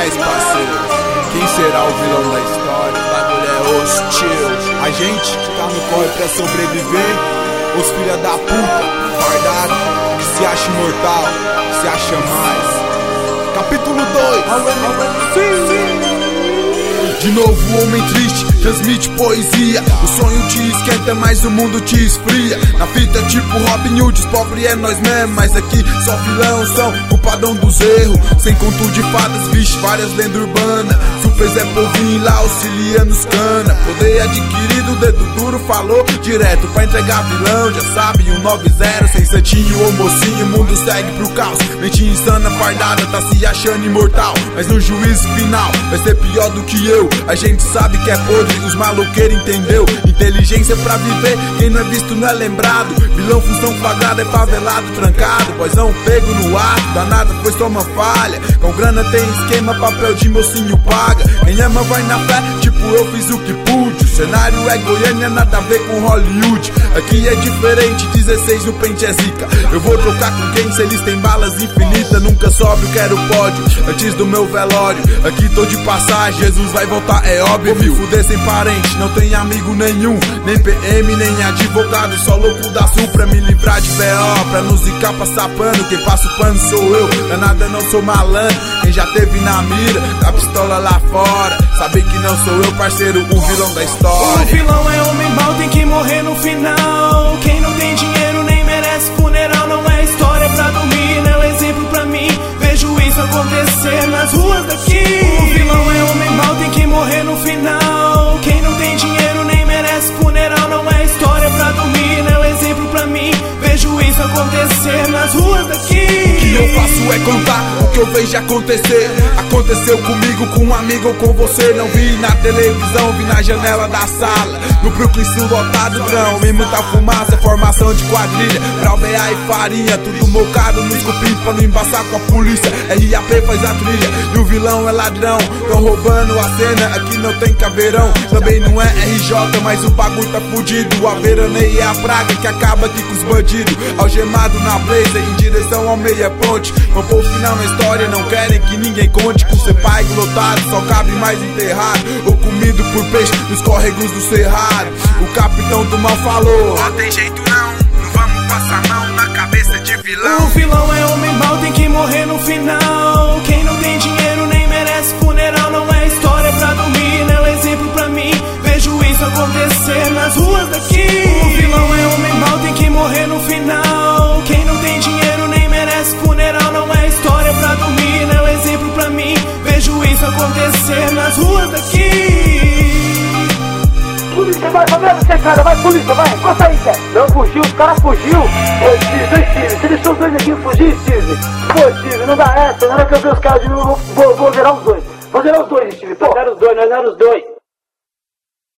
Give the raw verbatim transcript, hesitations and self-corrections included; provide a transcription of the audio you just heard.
dez, parceiro. Quem será o vilão da história? O bagulho é hostil. A gente que tá no corre pra sobreviver. Os filha da puta, fardado, que se acha imortal, que se acha mais. Capítulo dois. De novo o homem triste transmite poesia. O sonho te esquenta, mas o mundo te esfria. Na fita tipo Robin Hood, os pobres é nós mesmo. Mas aqui só vilão são culpadão dos erros. Sem conto de fadas, vixe, várias lendas urbanas. Surpresa é povinho lá auxiliando os cana. Poder adquirido, dedo duro falou direto pra entregar vilão. Já sabe, um nove zero, sem santinho ou mocinho. O mundo segue pro caos, mente insana, fardada, tá se achando imortal. Mas no juízo final vai ser pior do que eu. A gente sabe que é podre, os maloqueiros entendeu. Inteligência pra viver, quem não é visto não é lembrado. Vilão, função flagrada, é favelado, trancado. Boizão pego no ato, danada foi só uma falha. Com grana tem esquema, papel de mocinho paga. Quem ama vai na fé, tipo eu fiz o que pude. O cenário é Goiânia, nada a ver com Hollywood. Aqui é diferente, dezesseis no pente é zica. Eu vou trocar com quem se eles têm balas infinitas. Nunca sobe, quero pódio, antes do meu velório. Aqui tô de passagem, Jesus vai voltar, é óbvio. Vou me fuder sem parente, não tem amigo nenhum. Nem P M, nem advogado, só louco da Sul pra me livrar de B O. Pra não zicar, passar pano, quem passa o pano sou eu. Danada não sou malandro, quem já teve na mira da pistola lá fora. Sabe que não sou eu, parceiro, o vilão da história. O vilão é homem mau, tem que morrer no final. Quem não tem dinheiro nem merece funeral. Não é história pra dormir, não é exemplo pra mim. Vejo isso acontecer nas ruas daqui. O vilão é homem mau, tem que morrer no final. Quem não tem dinheiro nem merece funeral. Não é história pra dormir, não é exemplo pra mim. Vejo isso acontecer nas ruas daqui. O que eu faço é contar o que eu vejo acontecer. Aconteceu comigo, com um amigo ou com você. Não vi na televisão, vi na janela da sala. No Brooklyn Sul lotado, grão, e muita fumaça, formação de quadrilha, brau, B A e farinha, tudo mocado nos cupim pra não embaçar com a polícia. R A P faz a trilha e o vilão é ladrão. Tão roubando a cena, aqui não tem caveirão. Também não é R J, mas o bagulho tá fudido. A veraneia é a praga que acaba aqui com os bandidos. Algemado na blazer, em direção ao meia ponte. Vão pôr o final na história, não querem que ninguém conte. Com seu pai lotado, só cabe mais enterrado ou comido por peixe nos córregos do cerrado. O capitão do mal falou: não tem jeito não, não vamos passar mão na cabeça de vilão. O vilão é homem mau, tem que morrer no final. Quem não tem dinheiro nem merece funeral. Não é história pra dormir, não é exemplo pra mim. Vejo isso acontecer nas ruas daqui. O vilão é homem mau, tem que morrer no final. Quem não tem dinheiro nem merece funeral. Não é história pra dormir, não é exemplo pra mim. Vejo isso acontecer nas ruas daqui. Polícia, vai, favela, você cara, vai, polícia, vai, encosta aí, Zé. Não fugiu, o cara fugiu. Ô, Steve, ô, Steve, você deixou os dois aqui fugir, Steve? Pô, Steve, não dá essa, na hora que eu ver os caras de novo, vou, vou zerar os dois. Vou zerar os dois, Steve, pô. Nós eram os dois, nós eram os dois.